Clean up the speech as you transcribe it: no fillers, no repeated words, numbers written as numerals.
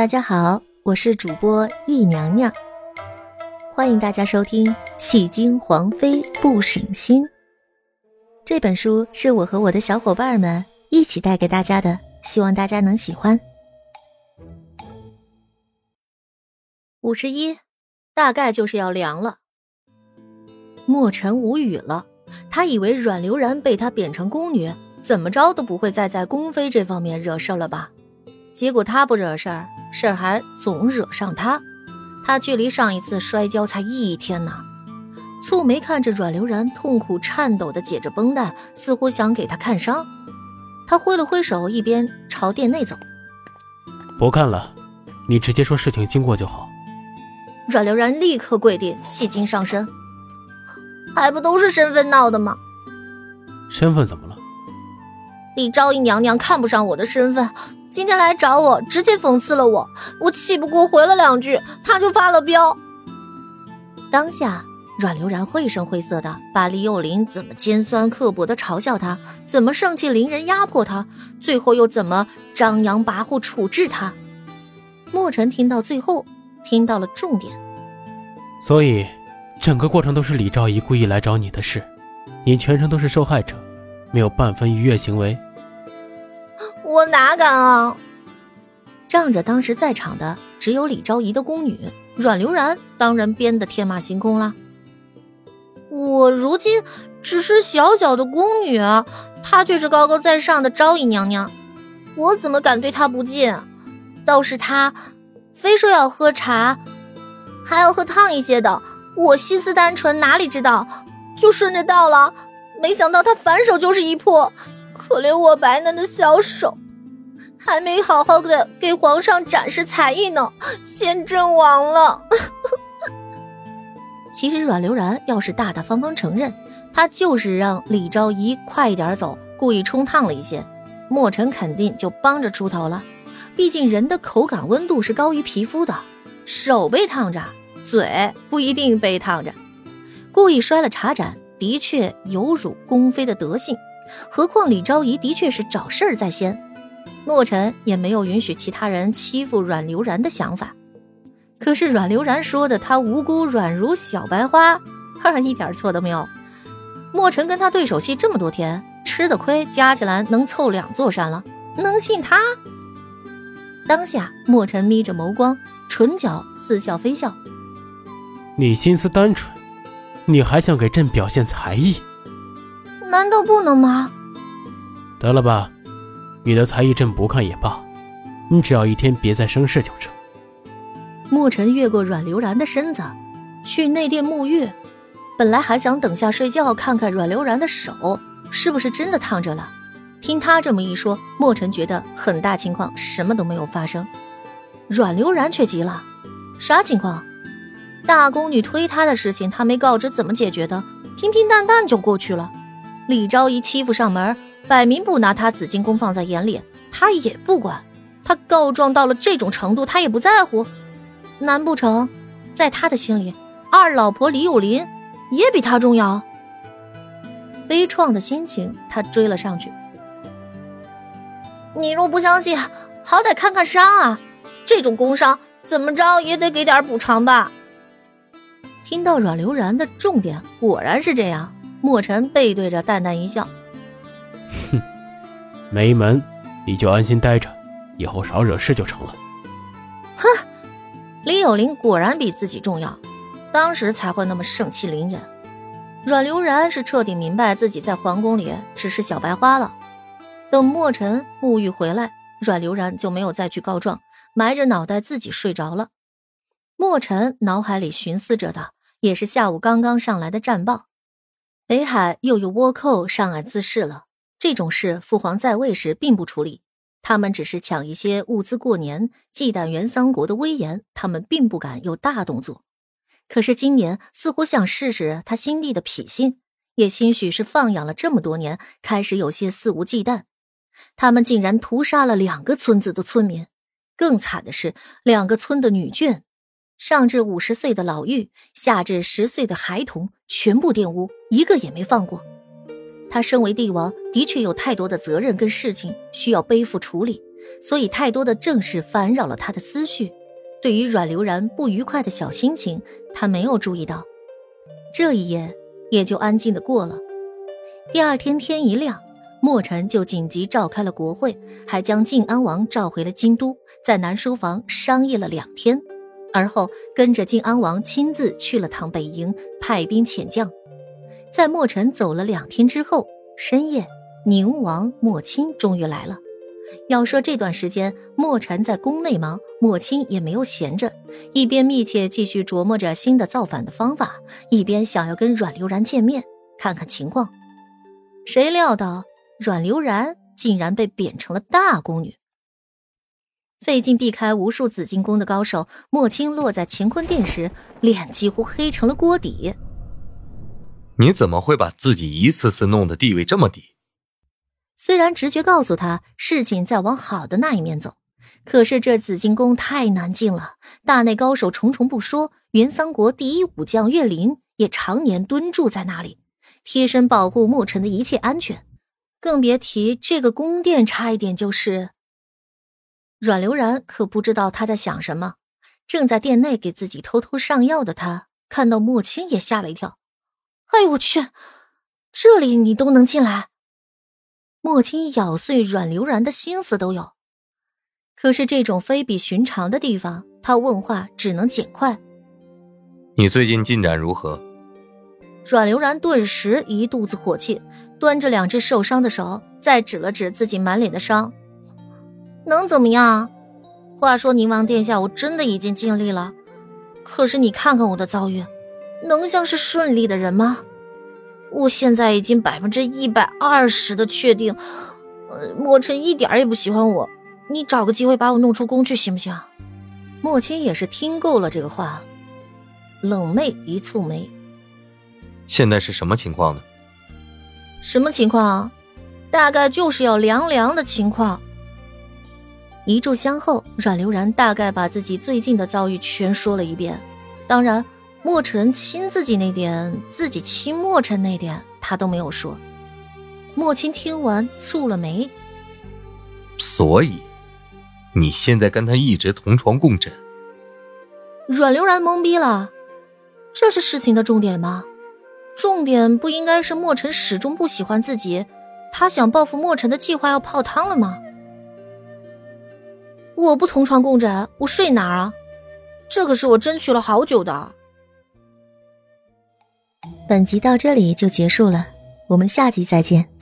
大家好，我是主播易娘娘，欢迎大家收听《戏精皇妃不省心》。这本书是我和我的小伙伴们一起带给大家的，希望大家能喜欢。51，大概就是要凉了。墨尘无语了，他以为阮流然被他贬成宫女，怎么着都不会再在宫妃这方面惹事了吧？结果他不惹事儿，事儿还总惹上他。他距离上一次摔跤才1天呢。蹙眉看着阮流然痛苦颤抖地解着绷带，似乎想给他看伤。他挥了挥手，一边朝殿内走。 不看了，你直接说事情经过就好。 阮流然立刻跪地，戏精上身。还不都是身份闹的吗？ 身份怎么了？ 李昭仪娘娘看不上我的身份，今天来找我，直接讽刺了我。我气不过回了2句，他就发了飙。当下阮流然绘声绘色的把李有林怎么尖酸刻薄的嘲笑他，怎么盛气凌人压迫他，最后又怎么张扬跋扈处置他。墨尘听到最后，听到了重点。 所以整个过程都是李昭仪故意来找你的事，你全程都是受害者，没有半分逾越行为。 我哪敢啊！仗着当时在场的只有李昭仪的宫女，阮流然当然编得天马行空啦。我如今只是小小的宫女，她却是高高在上的昭仪娘娘，我怎么敢对她不敬？倒是她非说要喝茶，还要喝烫一些的，我心思单纯，哪里知道就顺着倒了，没想到她反手就是一泼，可怜我白嫩的小手，还没好好的给皇上展示才艺呢，先阵亡了。其实阮流然要是大大方方承认，他就是让李昭仪快一点走，故意冲烫了一些，墨尘肯定就帮着出头了。毕竟人的口感温度是高于皮肤的，手被烫着，嘴不一定被烫着。故意摔了茶盏，的确有辱宫妃的德性，何况李昭仪的确是找事儿在先，墨尘也没有允许其他人欺负阮流然的想法。可是阮流然说的他无辜软如小白花，一点错都没有。墨尘跟他对手戏这么多天，吃的亏加起来能凑2座山了，能信他？当下墨尘眯着眸光，唇角似笑非笑。 你心思单纯，你还想给朕表现才艺？ 难道不能吗？ 得了吧，你的才艺朕不看也罢，你只要一天别再生事就成。 墨尘越过阮流然的身子，去内殿沐浴。本来还想等下睡觉看看阮流然的手是不是真的烫着了，听他这么一说，墨尘觉得很大情况什么都没有发生。阮流然却急了，啥情况？大宫女推他的事情他没告知怎么解决的，平平淡淡就过去了。李昭仪欺负上门，摆明不拿他紫金宫放在眼里，他也不管。他告状到了这种程度，他也不在乎。难不成在他的心里，二老婆李有林也比他重要？悲怆的心情他追了上去。你若不相信，好歹看看伤啊，这种工伤怎么着也得给点补偿吧。听到阮流然的重点果然是这样，墨尘背对着淡淡一笑。 哼，没门，你就安心待着，以后少惹事就成了。 哼，李有林果然比自己重要，当时才会那么盛气凌人。阮流然是彻底明白自己在皇宫里只是小白花了。等墨尘沐浴回来，阮流然就没有再去告状，埋着脑袋自己睡着了。墨尘脑海里寻思着的也是下午刚刚上来的战报，北海又有倭寇上岸滋事了。这种事父皇在位时并不处理，他们只是抢一些物资过年，忌惮元桑国的威严，他们并不敢有大动作。可是今年似乎想试试他新帝的脾性，也兴许是放养了这么多年，开始有些肆无忌惮。他们竟然屠杀了2个村子的村民，更惨的是2个村的女眷，上至50岁的老妪，下至10岁的孩童，全部玷污，一个也没放过。他身为帝王，的确有太多的责任跟事情需要背负处理， 所以太多的正事烦扰了他的思绪。对于阮流然不愉快的小心情，他没有注意到。这一夜也就安静的过了。第二天天一亮，墨尘就紧急召开了国会，还将晋安王召回了京都，在南书房商议了2天，而后跟着晋安王亲自去了趟北营，派兵遣将。在墨尘走了2天之后，深夜宁王莫清终于来了。要说这段时间墨尘在宫内忙，莫清也没有闲着，一边密切继续琢磨着新的造反的方法，一边想要跟阮流然见面看看情况。谁料到阮流然竟然被贬成了大宫女。费劲避开无数紫禁宫的高手，莫清落在乾坤殿时，脸几乎黑成了锅底。 你怎么会把自己一次次弄得地位这么低？ 虽然直觉告诉他事情在往好的那一面走，可是这紫禁宫太难进了，大内高手重重不说，元桑国第一武将岳林也常年蹲驻在那里，贴身保护墨尘的一切安全。更别提这个宫殿差一点就是……阮流然可不知道他在想什么，正在殿内给自己偷偷上药的他，看到莫清也吓了一跳。哎呦我去，这里你都能进来？莫清咬碎阮流然的心思都有。可是这种非比寻常的地方，他问话只能简快。 你最近进展如何？ 阮流然顿时一肚子火气，端着2只受伤的手，再指了指自己满脸的伤。能怎么样？话说宁王殿下，我真的已经尽力了，可是你看看我的遭遇，能像是顺利的人吗？我现在已经120%的确定，墨尘一点也不喜欢我，你找个机会把我弄出宫去行不行？莫清也是听够了这个话，冷媚一蹙眉。 现在是什么情况呢？ 什么情况啊？大概就是要凉凉的情况。一炷香后，阮流然大概把自己最近的遭遇全说了一遍，当然墨尘亲自己那点，自己亲墨尘那点他都没有说。莫清听完蹙了眉。 所以你现在跟他一直同床共枕？ 阮流然懵逼了，这是事情的重点吗？重点不应该是墨尘始终不喜欢自己，他想报复墨尘的计划要泡汤了吗？我不同床共枕，我睡哪儿啊？这可是我争取了好久的。 本集到这里就结束了，我们下集再见。